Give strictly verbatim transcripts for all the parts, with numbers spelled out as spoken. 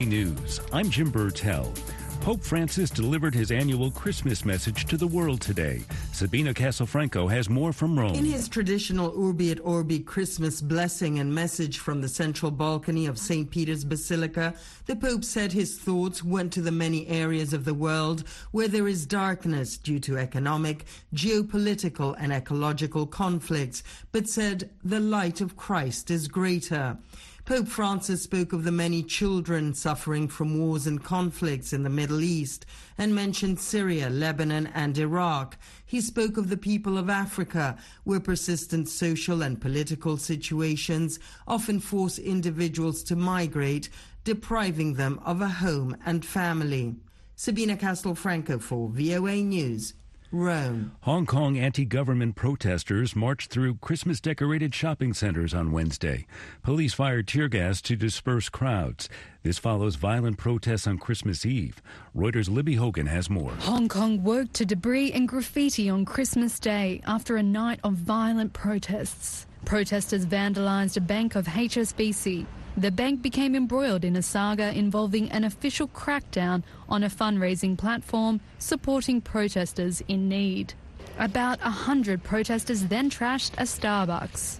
News. I'm Jim Burtell. Pope Francis delivered his annual Christmas message to the world today. Sabina Castelfranco has more from Rome. In his traditional Urbi et Orbi Christmas blessing and message from the central balcony of Saint Peter's Basilica, the Pope said his thoughts went to the many areas of the world where there is darkness due to economic, geopolitical and ecological conflicts, but said the light of Christ is greater. Pope Francis spoke of the many children suffering from wars and conflicts in the Middle East and mentioned Syria, Lebanon and Iraq. He spoke of the people of Africa, where persistent social and political situations often force individuals to migrate, depriving them of a home and family. Sabina Castelfranco for V O A News. Rome. Hong Kong anti-government protesters marched through Christmas-decorated shopping centers on Wednesday. Police fired tear gas to disperse crowds. This follows violent protests on Christmas Eve. Reuters' Libby Hogan has more. Hong Kong woke to debris and graffiti on Christmas Day after a night of violent protests. Protesters vandalized a bank of H S B C. The bank became embroiled in a saga involving an official crackdown on a fundraising platform supporting protesters in need. About a hundred protesters then trashed a Starbucks.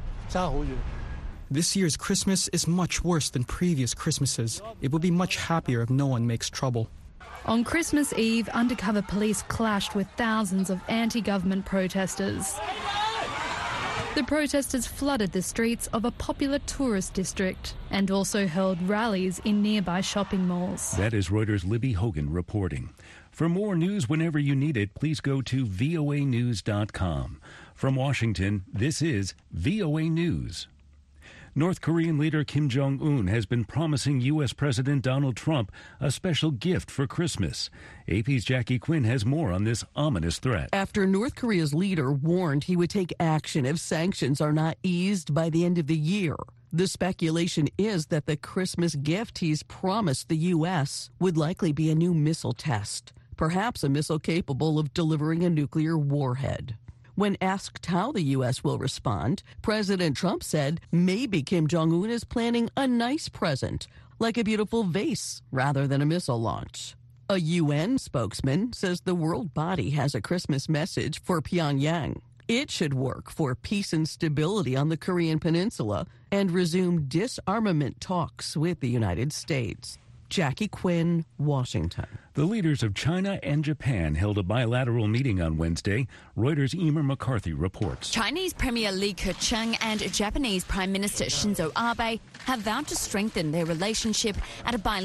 This year's Christmas is much worse than previous Christmases. It will be much happier if no one makes trouble. On Christmas Eve, undercover police clashed with thousands of anti-government protesters. The protesters flooded the streets of a popular tourist district and also held rallies in nearby shopping malls. That is Reuters' Libby Hogan reporting. For more news whenever you need it, please go to V O A news dot com. From Washington, this is V O A News. North Korean leader Kim Jong-un has been promising U S. President Donald Trump a special gift for Christmas. A P's Jackie Quinn has more on this ominous threat. After North Korea's leader warned he would take action if sanctions are not eased by the end of the year, the speculation is that the Christmas gift he's promised the U S would likely be a new missile test, perhaps a missile capable of delivering a nuclear warhead. When asked how the U S will respond, President Trump said maybe Kim Jong-un is planning a nice present, like a beautiful vase, rather than a missile launch. A U N spokesman says the world body has a Christmas message for Pyongyang. It should work for peace and stability on the Korean peninsula and resume disarmament talks with the United States. Jackie Quinn, Washington. The leaders of China and Japan held a bilateral meeting on Wednesday. Reuters' Emer McCarthy reports. Chinese Premier Li Keqiang and Japanese Prime Minister Shinzo Abe have vowed to strengthen their relationship at a bilateral